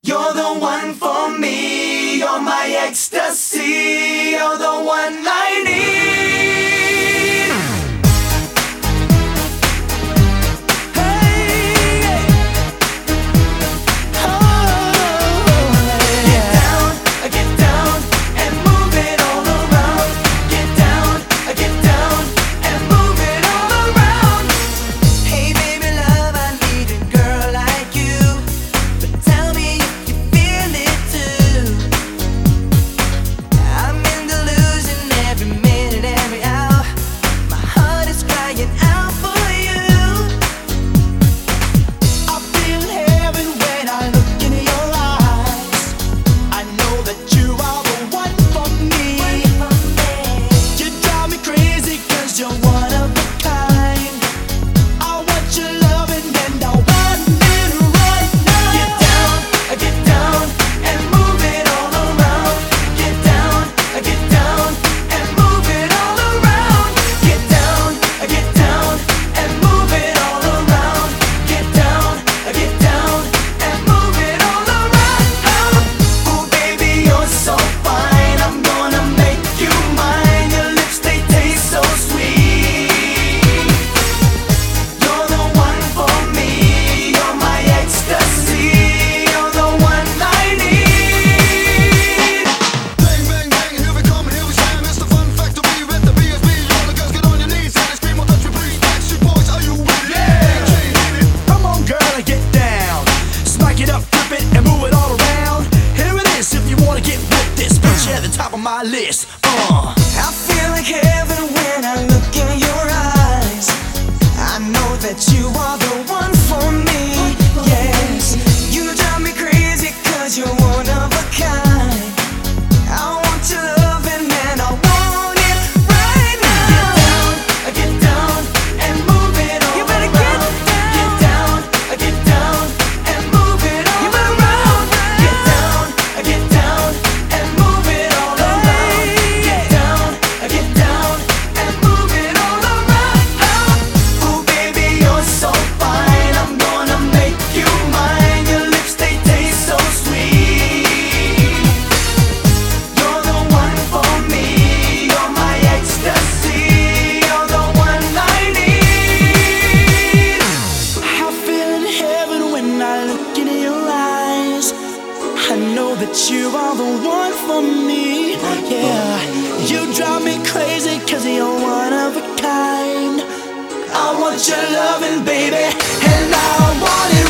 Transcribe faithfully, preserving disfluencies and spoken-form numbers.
You're the one for me, you're my ecstasy, you're the one I need. Top of my list. Uh. I feel like heaven when I look in your eyes. I know that you are the one for me. Yes, you drive me crazy 'cause you're one of a kind. I want your loving and I want it right now. Get down, get down and move it all. You better around. Get down, get down, get down and move it all. You better around. Get down, get down and move it. I know that you are the one for me. Yeah, you drive me crazy 'cause you're one of a kind. I want your loving, baby, and I want it